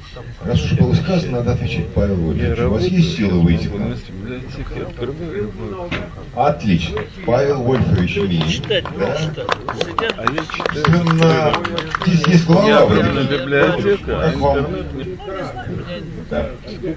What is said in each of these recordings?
Раз уж было сказано, надо отвечать. Павел Вольфович, у вас есть сила выйти к нам? Отлично. Павел Вольфович Минин. Да? Здесь есть глава в как вам? Да.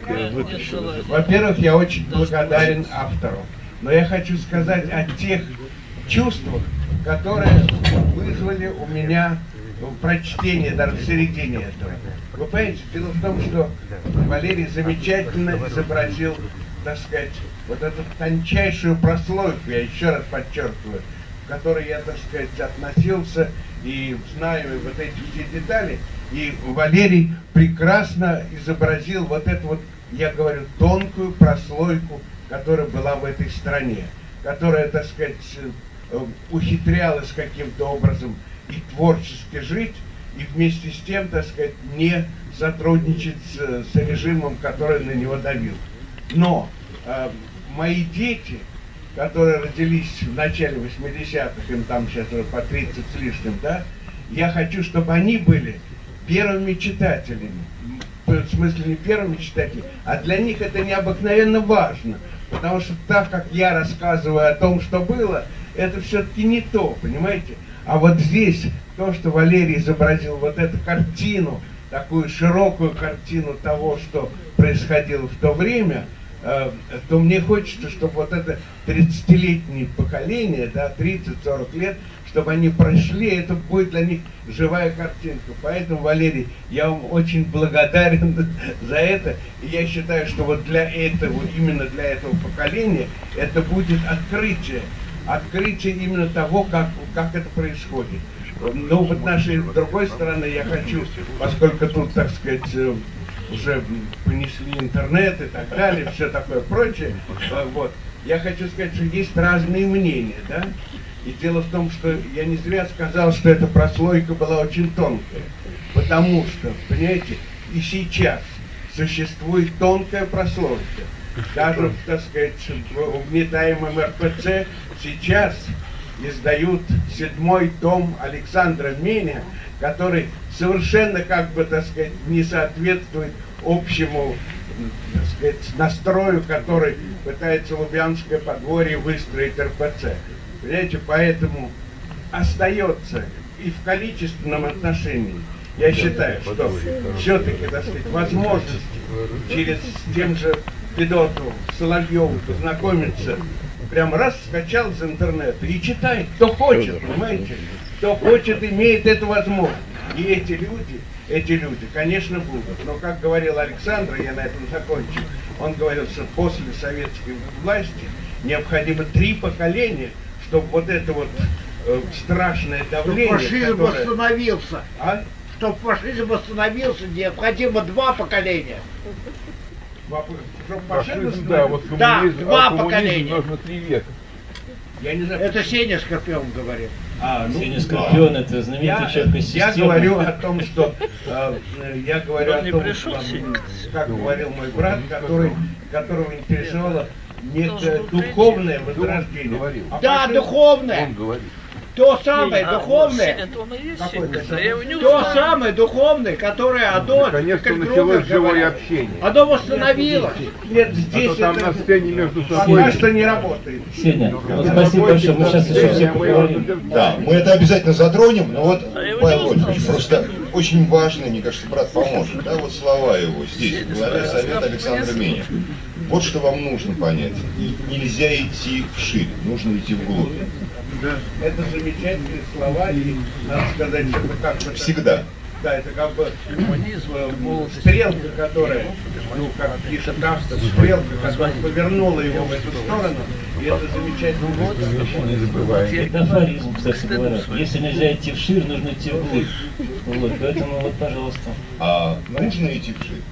Во-первых, я очень благодарен автору. Но я хочу сказать о тех чувствах, которые вызвали у меня прочтение, даже в середине этого. Вы понимаете, дело в том, что Валерий замечательно изобразил, так сказать, вот эту тончайшую прослойку, я еще раз подчеркиваю, к которой я, так сказать, относился и знаю вот эти все детали. И Валерий прекрасно изобразил вот эту вот, я говорю, тонкую прослойку, которая была в этой стране, которая, так сказать, ухитрялась каким-то образом и творчески жить, и вместе с тем, так сказать, не сотрудничать с режимом, который на него давил. Но мои дети, которые родились в начале 80-х, им там сейчас уже по 30 с лишним, да, я хочу, чтобы они были первыми читателями. В смысле не первыми читателями, а для них это необыкновенно важно. Потому что так как я рассказываю о том, что было, это все-таки не то, понимаете? А вот здесь то, что Валерий изобразил, вот эту картину, такую широкую картину того, что происходило в то время, то мне хочется, чтобы вот это 30-летнее поколение, да, 30-40 лет, чтобы они прошли, это будет для них живая картинка. Поэтому, Валерий, я вам очень благодарен за это. И я считаю, что вот для этого, именно для этого поколения, это будет открытие. Открытие именно того, как это происходит. Но вот нашей другой стороны я хочу, поскольку тут, так сказать, уже понесли интернет и так далее, все такое прочее, вот, я хочу сказать, что есть разные мнения, да? И дело в том, что я не зря сказал, что эта прослойка была очень тонкая. Потому что, понимаете, и сейчас существует тонкая прослойка. Даже, так сказать, в угнетаемом РПЦ сейчас издают 7-й том Александра Меня, который совершенно, как бы, так сказать, не соответствует общему, так сказать, настрою, который пытается Лубянское подворье выстроить РПЦ. Понимаете, поэтому остается и в количественном отношении, я считаю, что все-таки, так сказать, возможность через тем же Федотовым, Соловьевым познакомиться, прям раз скачал с интернета и читает, кто хочет, понимаете, кто хочет, имеет эту возможность. И эти люди, конечно, будут. Но, как говорил Александр, я на этом закончу, он говорил, что после советской власти необходимо 3 поколения, чтобы вот это вот страшное давление, чтобы фашизм которое... восстановился. А? Чтобы фашизм восстановился, необходимо 2 поколения. Чтобы фашизм, да, вот коммунизм, да, 2 поколения. Нужно 3 века. Я не знаю, это Сеня Скорпион говорит. Сеня Скорпион, это знаменитый человек из системы. Я говорю о том, что как говорил мой брат, которого интересовало некое духовное возрождение. Да, духовное. Он говорит. То самое духовное, то самое духовное, которое оно, наконец-то началось живое общение. Оно восстановилось. Нет, здесь там на сцене между собой. Пока что не работает. Сеня, спасибо большое, мы сейчас еще все поговорим. Да, мы это обязательно затронем, но вот, Павел Вольфович, просто очень важно, мне кажется, брат поможет, да, вот слова его здесь, в главе Совета Александра Меня. Вот что вам нужно понять. И нельзя идти вширь, нужно идти вглубь. Это замечательные слова, и надо сказать, что это как-то... Всегда. Да, это как бы стрелка, которая, ну, как пишет автор, стрелка, которая повернула его в эту сторону, и это замечательно. Не забываем. Это афоризм, кстати говоря. Если нельзя идти вширь, нужно идти вглубь. Вот, поэтому вот, пожалуйста. А нужно идти вширь?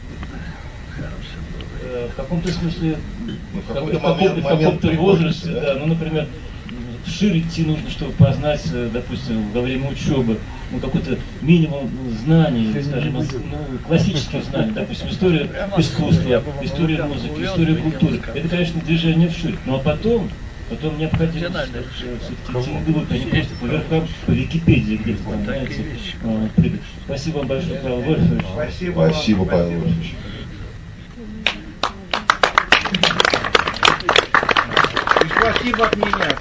В каком-то смысле, Ну, в каком-то возрасте, да, ну, например, вширь идти нужно, чтобы познать, допустим, во время учебы, ну, какой-то минимум знаний, скажем, ну, классических знаний, допустим, история искусства, история музыки, история культуры. Это, конечно, движение вширь. Ну, а потом Потом необходимо все-таки идти не глубь, а не просто по верхам, по Википедии где-то там, знаете, прыгать. Спасибо вам большое, Павел Вольфович. Спасибо, Павел Вольфович. Спасибо от меня.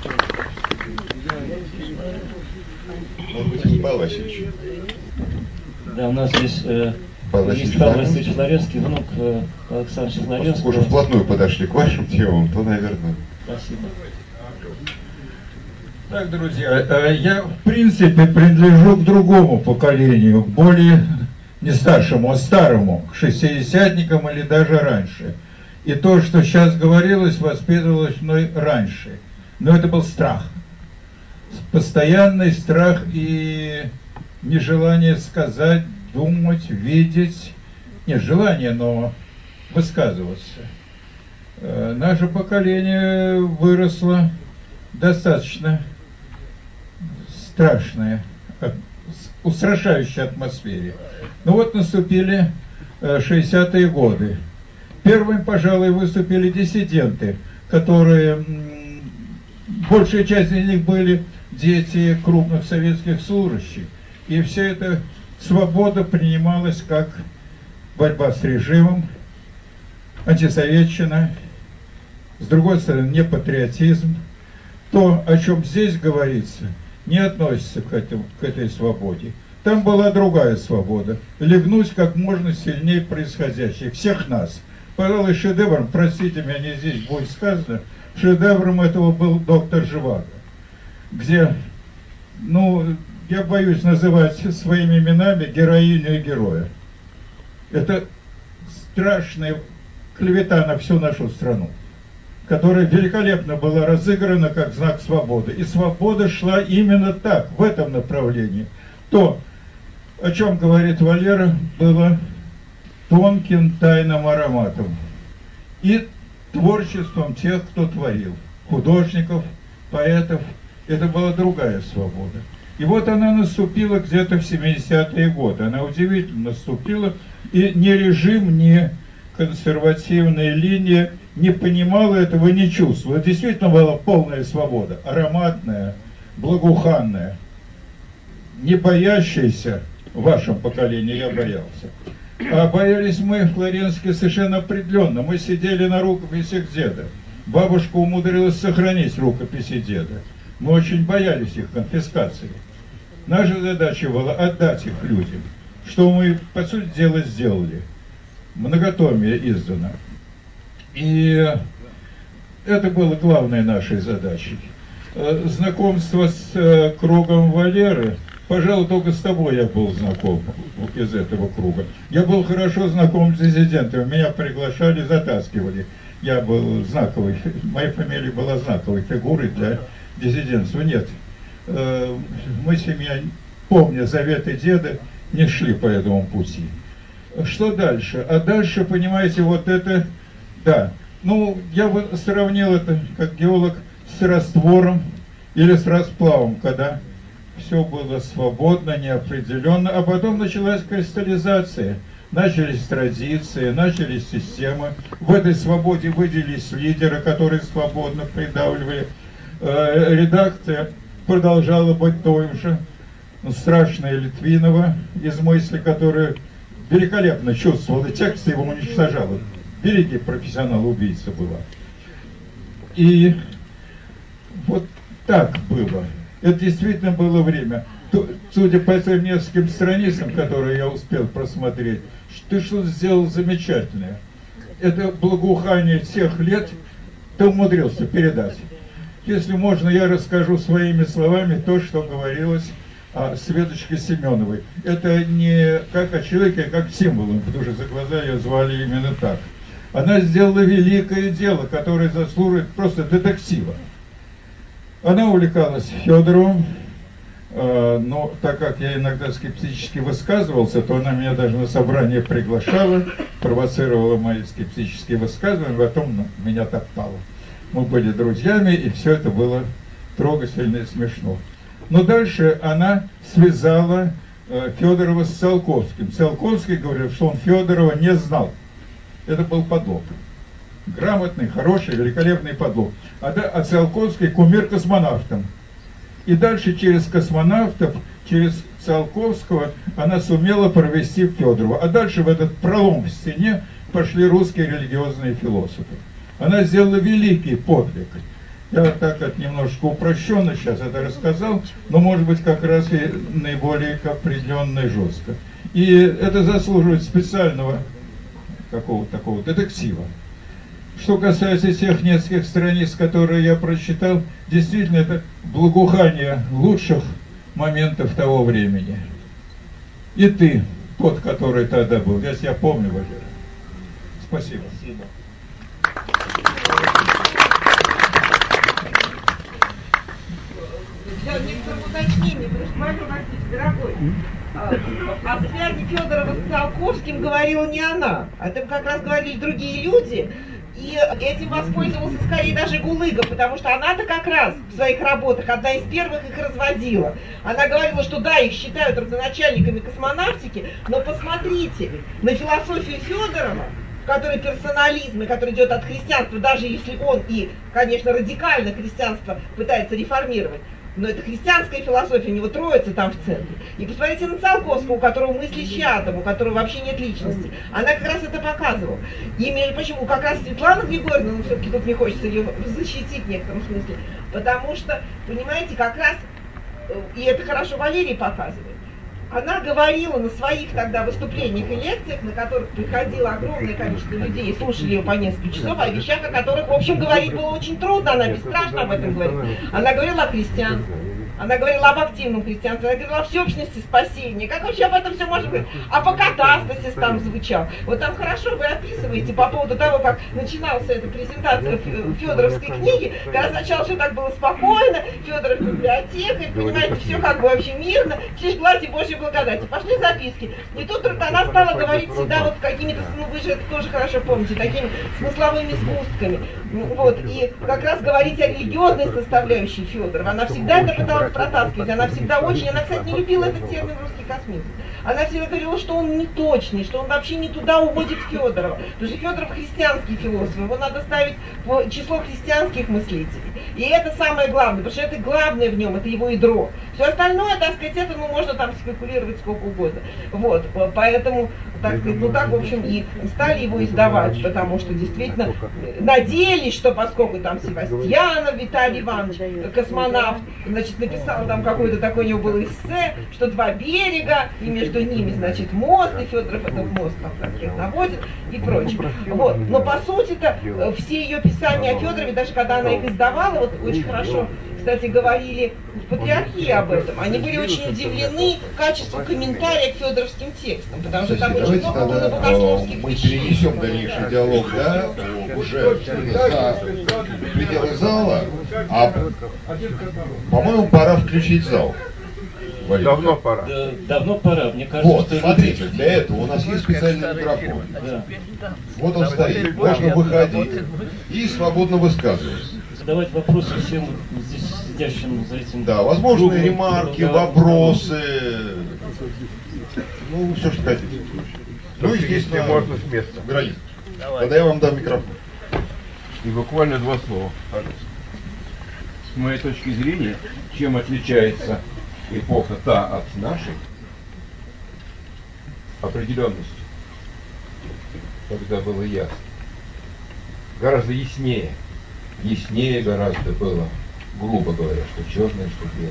Может быть, Павел Васильевич. Да, у нас здесь есть Павел Васильевич Флоренский, внук Александра Флоренского. Уже вплотную подошли к вашим темам, то, наверное... Спасибо. Так, друзья, я в принципе принадлежу к другому поколению, более не старшему, а старому, к шестидесятникам или даже раньше. И то, что сейчас говорилось, воспитывалось мной раньше. Но это был страх. Постоянный страх и нежелание сказать, думать, видеть. Не желание, но высказываться. Наше поколение выросло достаточно страшное, устрашающей атмосфере. Ну вот наступили 60-е годы. Первым, пожалуй, выступили диссиденты, которые, большая часть из них были дети крупных советских служащих. И вся эта свобода принималась как борьба с режимом, антисоветчина, с другой стороны, не патриотизм. То, о чем здесь говорится, не относится к этой свободе. Там была другая свобода. Легнуть как можно сильнее происходящее. Всех нас. Пожалуй, шедевром, простите меня, не здесь будет сказано, шедевром этого был доктор Живаго. Где, ну, я боюсь называть своими именами героиню и героя. Это страшная клевета на всю нашу страну, которая великолепно была разыграна как знак свободы. И свобода шла именно так, в этом направлении. То, о чем говорит Валера, было тонким тайным ароматом и творчеством тех, кто творил. Художников, поэтов. Это была другая свобода. И вот она наступила где-то в 70-е годы. Она удивительно наступила. И ни режим, ни консервативная линия не понимала этого, не чувствовала. Действительно была полная свобода, ароматная, благоуханная, не боящаяся в вашем поколении, я боялся. А боялись мы, флоренские, совершенно определенно. Мы сидели на рукописях деда. Бабушка умудрилась сохранить рукописи деда. Мы очень боялись их конфискации. Наша задача была отдать их людям, что мы, по сути дела, сделали. Многотомие издано. И это было главной нашей задачей. Знакомство с кругом Валеры, пожалуй, только с тобой я был знаком из этого круга. Я был хорошо знаком с диссидентами, меня приглашали, затаскивали. Я был знаковой, моя фамилия была знаковой фигурой для диссидентства. Нет, мы, семья, помня заветы деда, не шли по этому пути. Что дальше? А дальше, понимаете, вот это, да, ну, я бы сравнил это, как геолог, с раствором или с расплавом, когда все было свободно, неопределенно, а потом началась кристаллизация, начались традиции, начались системы. В этой свободе выделились лидеры, которые свободно придавливали. Редакция продолжала быть той же. Страшная Литвинова из мысли, которая великолепно чувствовала текст, его уничтожала. Великий профессионал-убийца была. И вот так было. Это действительно было время. Судя по этим нескольким страницам, которые я успел просмотреть, ты что-то сделал замечательное. Это благоухание тех лет ты умудрился передать. Если можно, я расскажу своими словами то, что говорилось о Светочке Семеновой. Это не как о человеке, а как символом, потому что за глаза ее звали именно так. Она сделала великое дело, которое заслуживает просто детектива. Она увлекалась Федоровым, но так как я иногда скептически высказывался, то она меня даже на собрание приглашала, провоцировала мои скептические высказывания, потом меня топтала. Мы были друзьями, и все это было трогательно и смешно. Но дальше она связала Федорова с Циолковским. Циолковский говорил, что он Федорова не знал. Это был подлог. грамотный, хороший, великолепный подлог. А Циолковский кумир космонавтам. И дальше через космонавтов, через Циолковского она сумела провести Федорова. А дальше в этот пролом в стене пошли русские религиозные философы. Она сделала великий подвиг. Я так это немножко упрощенно сейчас это рассказал, но может быть как раз и наиболее определенно и жестко. И это заслуживает специального какого-то такого детектива. Что касается тех нескольких страниц, которые я прочитал, действительно это благоухание лучших моментов того времени. И ты, тот, который тогда был, я тебя помню, Валера. Спасибо. Я некоторым уточнением, потому что Владимир Васильевич, дорогой, о связи Федорова с Циолковским говорила не она, а это как раз говорили другие люди, и этим воспользовался скорее даже Гулыга, потому что она-то как раз в своих работах одна из первых их разводила. Она говорила, что да, их считают родоначальниками космонавтики, но посмотрите на философию Федорова, который персонализм, и который идет от христианства, даже если он и, конечно, радикально христианство пытается реформировать, но это христианская философия, у него троица там в центре. И посмотрите на Циолковского, у которого мысли щадом, у которого вообще нет личности. Она как раз это показывала. И, между прочим, как раз Светлана Григорьевна, ну, все-таки тут мне хочется ее защитить в некотором смысле, потому что, понимаете, как раз, и это хорошо Валерий показывает, она говорила на своих тогда выступлениях и лекциях, на которых приходило огромное количество людей и слушали ее по несколько часов, о вещах, о которых, в общем, говорить было очень трудно, она бесстрашно об этом говорила. Она говорила о христианстве, она говорила об активном христианстве, она говорила о всеобщности спасения, как вообще об этом все можно говорить, а по катастасис там звучал. Вот там хорошо вы описываете по поводу того, как начиналась эта презентация Федоровской книги, когда сначала все так было спокойно, Федоров библиотека, понимаете, все как бы вообще мирно, все жглати Божьей благодати. Пошли записки. И тут она стала говорить всегда вот какими-то, ну вы же это тоже хорошо помните, такими смысловыми сгустками. Вот. И как раз говорить о религиозной составляющей Федорова. Она всегда это пыталась протаскивать. Она всегда очень, она, кстати, не любила этот термин русский космизм. Она всегда говорила, что он не точный, что он вообще не туда уводит Федорова. Потому что Федоров христианский философ, его надо ставить в число христианских мыслителей. И это самое главное, потому что это главное в нем, это его ядро. Все остальное, так сказать, это, ну, можно там спекулировать сколько угодно. Вот, поэтому, так сказать, ну так, в общем, и стали его издавать, потому что действительно надеялись, что поскольку там Севастьянов Виталий Иванович, космонавт, значит, написал там какое-то такое у него было эссе, что два берега, и между ними, значит, мост, и Федоров этот мост там так наводит и прочее. Вот, но по сути-то все ее писания о Федорове, даже когда она их издавала, вот очень хорошо, кстати, говорили в патриархии об этом. Они были очень удивлены качеству комментария к федоровским текстам, потому что там очень много было богословских мы вещей. перенесем дальнейший диалог, да, уже за пределы зала, а, по-моему, пора включить зал. Валерий. Давно пора. Да, давно пора. Мне кажется, Вот, что смотрите, для этого у нас есть специальный микрофон. Да. Вот он стоит, можно выходить и свободно высказываться. Задавать вопросы всем здесь сидящим зрителям. Да, возможные ремарки, вопросы, ну, все, что хотите. Ну, естественно, можно с места. границ. Тогда я вам дам микрофон. И буквально два слова. С моей точки зрения, чем отличается эпоха та от нашей? Определенностью. Когда было ясно. Гораздо яснее. Яснее гораздо было, грубо говоря, что черное, что белое.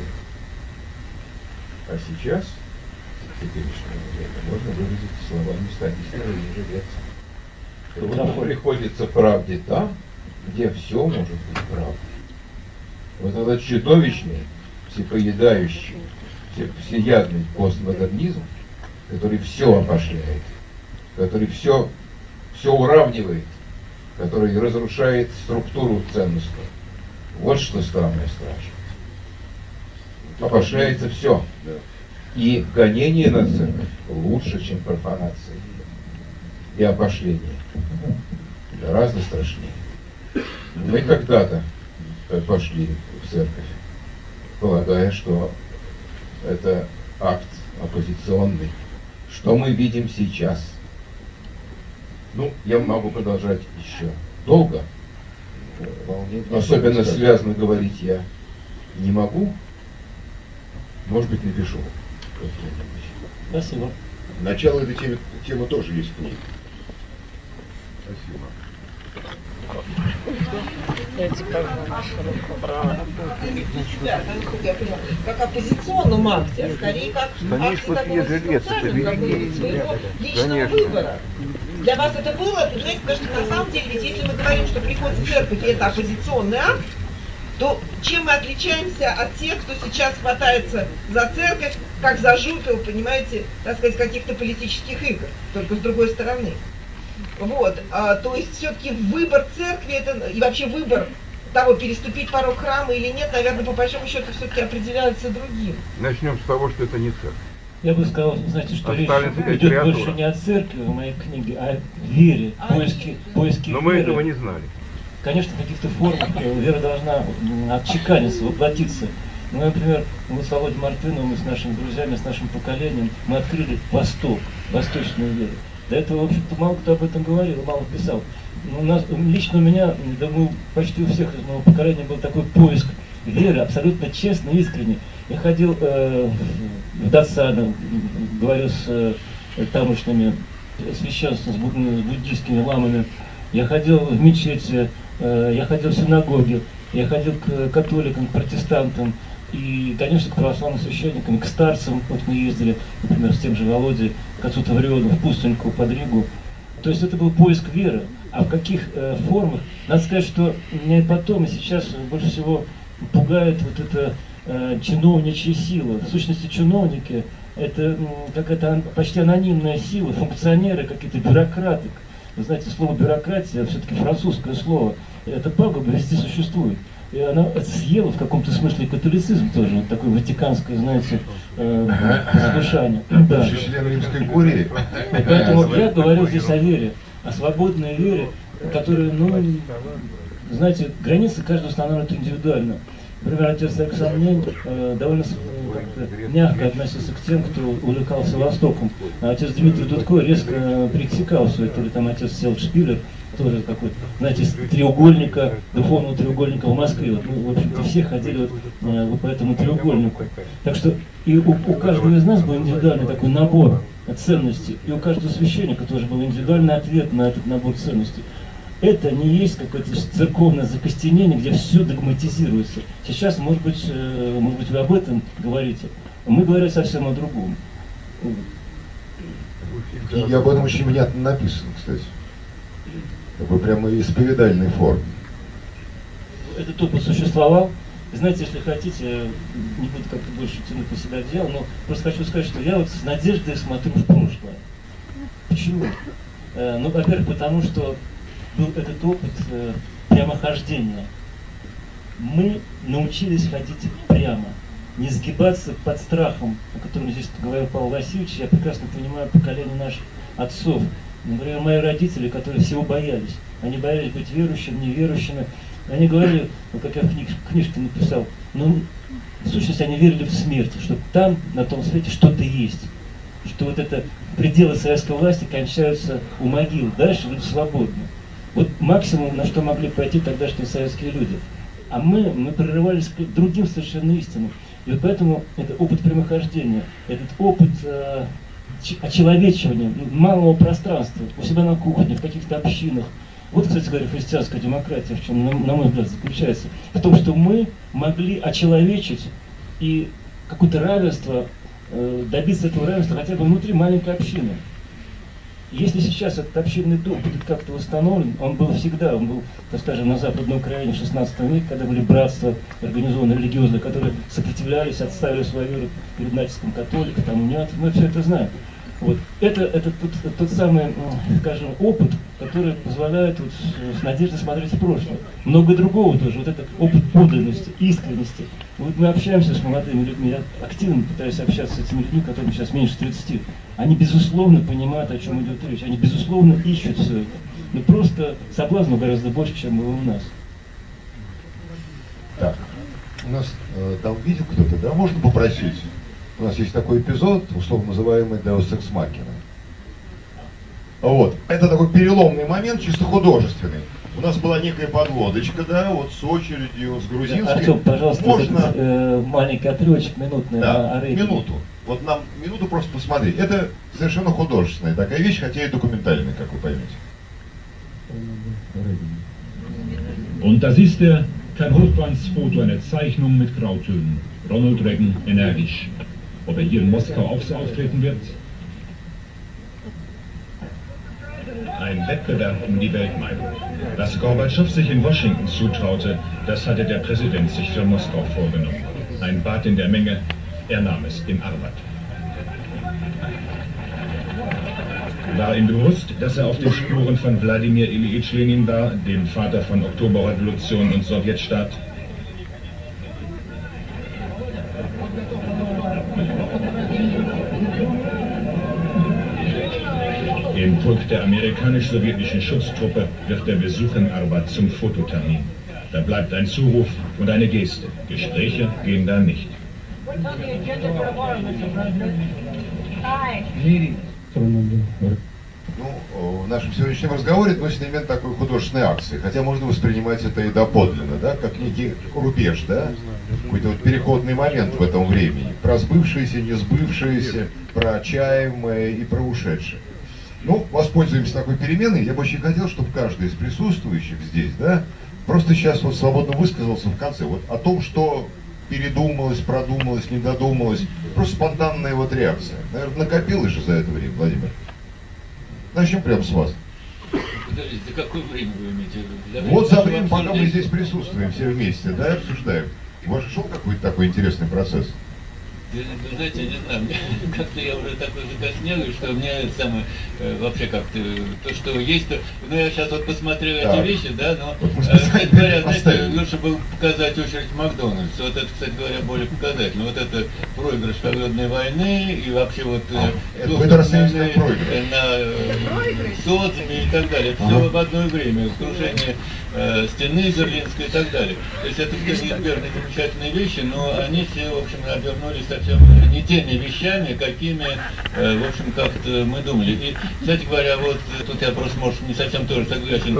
А сейчас, в теперешнее время, можно выразить словами Станислава Ежелеца. Трудно приходится правде там, где все может быть правдой. Вот этот чудовищный, всепоедающий, всеядный постмодернизм, который все опошляет, который все уравнивает, который разрушает структуру ценностную. Вот что самое страшное. Опошляется все. И гонение на церковь лучше, чем профанация. И опошление гораздо страшнее. Мы когда-то пошли в церковь, полагая, что это акт оппозиционный. Что мы видим сейчас? Ну, я могу продолжать еще. Долго? Особенно связано говорить я не могу. Может быть, напишу. Спасибо. Начало этой темы тоже есть в книге. Спасибо. Как оппозиционном акте, а скорее как акте такого социального своего личного выбора. Для вас это было, понимаете, потому что на самом деле, ведь если мы говорим, что приход в церковь это оппозиционный акт, то чем мы отличаемся от тех, кто сейчас хватается за церковь, как за жупел, понимаете, так сказать, каких-то политических игр, только с другой стороны. Вот, то есть все-таки выбор церкви это, и вообще выбор того, переступить порог храма или нет, наверное, по большому счету все-таки определяется другим. Начнем с того, что это не церковь. Я бы сказал, знаете, что речь идет креатура. больше не о церкви в моей книге, а о вере, поиске Но мы веры. этого не знали. Конечно, в каких-то формах вера должна отчеканиться, воплотиться. Ну, например, мы с Володей Мартыновым, мы с нашими друзьями, с нашим поколением, мы открыли Восток, восточную веру. До этого, в общем-то, мало кто об этом говорил, мало писал. Но лично у меня, думаю, почти у всех из моего поколения был такой поиск веры, абсолютно честный, искренний. Я ходил в Датсану, говорил с тамошними священством, с буддийскими ламами. Я ходил в мечети, я ходил в синагоги, я ходил к католикам, к протестантам и, конечно, к православным священникам, к старцам. Вот мы ездили, например, с тем же Володей, к отцу Тавриону, в Пустыньку, под Ригу. То есть это был поиск веры. А в каких формах? Надо сказать, что меня и потом, и сейчас больше всего пугает вот эта чиновничья сила. В сущности, чиновники – это какая-то почти анонимная сила, функционеры, какие-то бюрократы. Вы знаете, слово «бюрократия» все-таки французское слово. Это пагуба везде существует. И она съела в каком-то смысле католицизм тоже, вот такое ватиканское, знаете, послушание. Да. Член римской курии. И поэтому я говорю здесь о вере, о свободной вере, которая, знаете, границы каждого устанавливают индивидуально. Например, отец Александр Мень довольно мягко относился к тем, кто увлекался Востоком. А отец Дмитрий Дудко резко пресекал все это, или там отец Селдшпилер, тоже какой-то, знаете, из треугольника, духовного треугольника в Москве. Вот мы, в общем-то, все ходили вот по этому треугольнику. Так что и у каждого из нас был индивидуальный такой набор ценностей, и у каждого священника тоже был индивидуальный ответ на этот набор ценностей. Это не есть какое-то церковное закостенение, где все догматизируется. Сейчас, может быть, вы об этом говорите. Мы говорим совсем о другом. И об этом очень внятно написано, кстати. Такой прямо исповедальной форме. Этот опыт существовал. Знаете, если хотите, не буду как-то больше тянуть на себя дело, но просто хочу сказать, что я вот с надеждой смотрю в прошлое. Почему? Ну, во-первых, потому что был этот опыт прямохождения. Мы научились ходить прямо, не сгибаться под страхом, о котором здесь говорил Павел Васильевич. Я прекрасно понимаю поколение наших отцов. Например, мои родители, которые всего боялись. Они боялись быть верующими, неверующими. Они говорили, ну, как я в книжке написал, ну, в сущности, они верили в смерть, что там, на том свете, что-то есть. Что вот это пределы советской власти кончаются у могил. Дальше люди свободны. Вот максимум, на что могли пойти тогдашние советские люди. А мы прорывались к другим совершенно истинам. И вот поэтому это опыт прямохождения, этот опыт очеловечивания малого пространства у себя на кухне, в каких-то общинах. Вот, кстати говоря, христианская демократия, в чем, на мой взгляд, заключается. В том, что мы могли очеловечить и какое-то равенство, добиться этого равенства хотя бы внутри маленькой общины. Если сейчас этот общинный дух будет как-то восстановлен, он был всегда, он был, так скажем, на Западной Украине в 16 веке, когда были братства организованные религиозные, которые сопротивлялись, отставили свою веру перед натиском католиков, там, унятов, мы все это знаем. Вот. Это тот самый, скажем, опыт, который позволяет вот с надеждой смотреть в прошлое. Много другого тоже, вот это опыт подлинности, искренности. Вот мы общаемся с молодыми людьми, я активно пытаюсь общаться с этими людьми, которым сейчас меньше 30. Они, безусловно, понимают, о чем идет речь, они, безусловно, ищут все это. Но просто соблазнов гораздо больше, чем было у нас. Так, у нас там видел кто-то, да? Можно попросить? У нас есть такой эпизод, условно называемый Deus Ex Machina. Вот. Это такой переломный момент, чисто художественный. У нас была некая подводочка, да, вот с очередью, с грузинской. Артем, пожалуйста, можно... маленький отрывочек минутный да, о рейде. минуту. Вот нам минуту просто посмотреть. Это совершенно художественная такая вещь, хотя и документальная, как вы поймете. Und das ist kein Hochglanzfoto, eine Zeichnung mit Grautönen. Ronald Reagan energisch. Ob hier in Moskau auch so auftreten wird? Ein Wettbewerb um die Weltmeinung. Dass Gorbatschow sich in Washington zutraute, das hatte der Präsident sich für Moskau vorgenommen. Ein Bad in der Menge, er nahm es in Arbat. War ihm bewusst, dass er auf den Spuren von Wladimir Ilyich Lenin war, dem Vater von Oktoberrevolution und Sowjetstaat? Im Pulk der amerikanisch-sowjetischen Schutztruppe wird der Besuch in Arbat zum Fototermin. Da bleibt ein Zuruf und eine Geste. Gespräche gehen da nicht. Ну, в нашем сегодняшнем разговоре это элемент такой художественной акции, хотя можно воспринимать это и доподлинно, да, как некий рубеж, да, какой-то вот переходный момент в этом времени, про сбывшееся, не сбывшееся, про чаемое и про ушедшее. Ну, воспользуемся такой переменой, я бы очень хотел, чтобы каждый из присутствующих здесь, да, просто сейчас вот свободно высказался в конце, вот о том, что передумалось, продумалось, не додумалось, просто спонтанная вот реакция. Наверное, накопилось же за это время, Владимир. Начнем прямо с вас. Подождите, за какое время вы имеете в виду? Вот за время, пока мы здесь присутствуем все вместе, да, обсуждаем. У вас шел какой-то такой интересный процесс? Вы знаете, я не знаю, как-то я уже такой закоснелый, что мне самое, вообще как-то, то, что есть, то, ну, я сейчас вот посмотрел эти вещи, да, но, кстати говоря, знаете, лучше было показать очередь в Макдональдс, вот это, кстати говоря, более показательно, вот это проигрыш холодной войны, и вообще вот, это на социуме и так далее, это все в одно время, крушение стены Берлинской и так далее, то есть это все неизбежные замечательные вещи, но они все, в общем, обернулись совсем не теми вещами, какими, в общем, как-то мы думали. И, кстати говоря, вот тут я просто, может, не совсем тоже согласен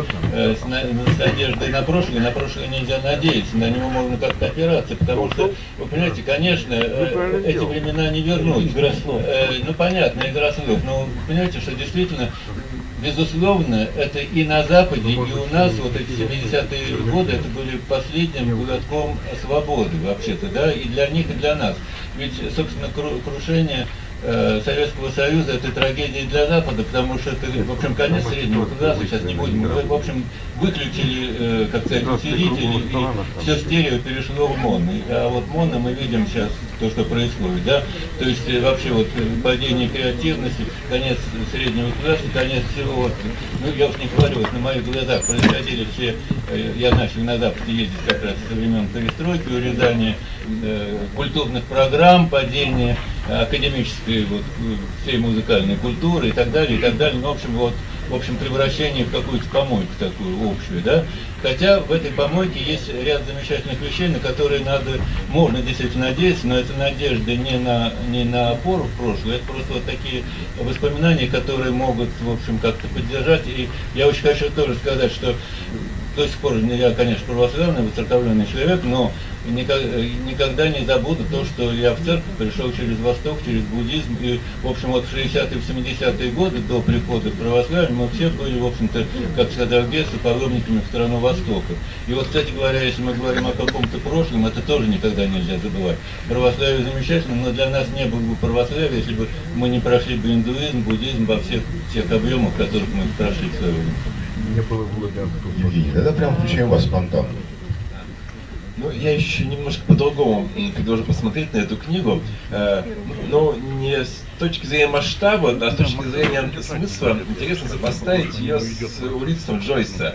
с надеждой на прошлое нельзя надеяться, на него можно как-то опираться, потому что, вы понимаете, конечно, эти времена не вернуть. Игра слов. Ну, понятно, игра слов, но понимаете, что действительно, безусловно, это и на Западе, и у нас, вот эти 70-е годы, это были последним глотком свободы, вообще-то, да, и для них, и для нас. Ведь, собственно, крушение Советского Союза — это трагедия для Запада, потому что это, в общем, конец среднего класса, сейчас не будем, в общем, выключили, как сказать, усилители, и все стерео перешло в моно. А вот моно мы видим сейчас то, что происходит, да, то есть вообще вот падение креативности, конец среднего класса, конец всего, вот, ну, я уж не говорю, вот на моих глазах происходили все, я начал на Западе ездить как раз со времен перестройки, урезание культурных программ, падение академической вот, всей музыкальной культуры и так далее, ну, в общем, превращение в какую-то помойку такую общую, да, хотя в этой помойке есть ряд замечательных вещей, на которые можно действительно надеяться, но это надежда не на опору в прошлое, это просто вот такие воспоминания, которые могут, в общем, как-то поддержать, и я очень хочу тоже сказать, что до сих пор я, конечно, православный, воцерковленный человек, но никогда не забуду то, что я в церковь пришел через Восток, через буддизм, и, в общем, вот в 60-е, в 70-е годы, до прихода к православию, мы все были, в общем-то, как сказал Гессе, паломниками в страну Востока. И вот, кстати говоря, если мы говорим о каком-то прошлом, это тоже никогда нельзя забывать. Православие замечательно, но для нас не было бы православия, если бы мы не прошли бы индуизм, буддизм во всех тех объемах, которых мы прошли в свое время. Не было глубинского. Евгений, тогда прям включаем вас спонтанно. Ну, я еще немножко по-другому предложу посмотреть на эту книгу, но не с точки зрения масштаба, а с точки зрения смысла. Интересно сопоставить ее с Улиссом Джойса.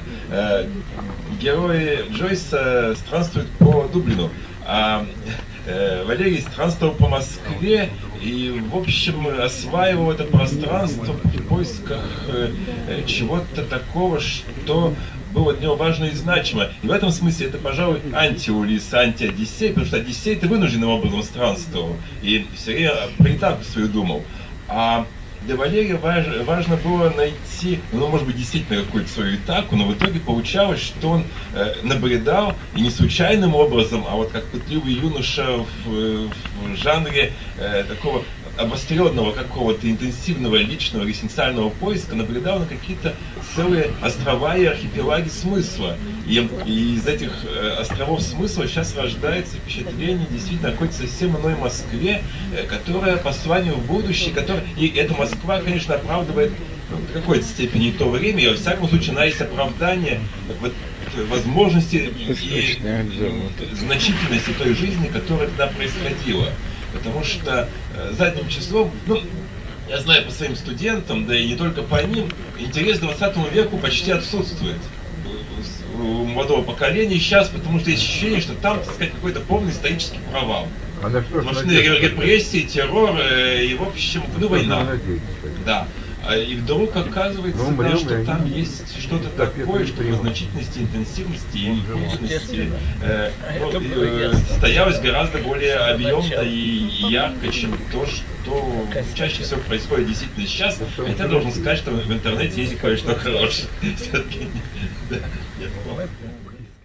Герои Джойса странствуют по Дублину, а Валерий странствовал по Москве и, в общем, осваивал это пространство в поисках чего-то такого, что было для него важно и значимо. И в этом смысле это, пожалуй, анти-Улисс, анти-Одиссей, потому что Одиссей-то вынужденным образом странствовал и все время про Итаку свою думал. А для Валерия важно было найти, ну, может быть, действительно какую-то свою итаку, но в итоге получалось, что он набредал, и не случайным образом, а вот как пытливый юноша в жанре такого обостренного какого-то интенсивного личного экзистенциального поиска набредал на какие-то целые острова и архипелаги смысла. И из этих островов смысла сейчас рождается впечатление действительно какой-то совсем иной Москве, которая по посланию в будущее, и эта Москва, конечно, оправдывает в какой-то степени то время, и во всяком случае она есть оправдание вот, возможности и значительности той жизни, которая тогда происходила. Потому что задним числом, ну, я знаю по своим студентам, да и не только по ним, интерес к 20 веку почти отсутствует у молодого поколения сейчас, потому что есть ощущение, что там, так сказать, какой-то полный исторический провал. Сплошные репрессии, террор и, в общем, ну, война. Да. И вдруг оказывается, да, что там есть что-то такое, что в значительности, интенсивности и импульсности состоялось гораздо более объемно и ярко, чем то, что чаще всего происходит действительно сейчас. Хотя должен сказать, что в интернете есть кое-что хорошее.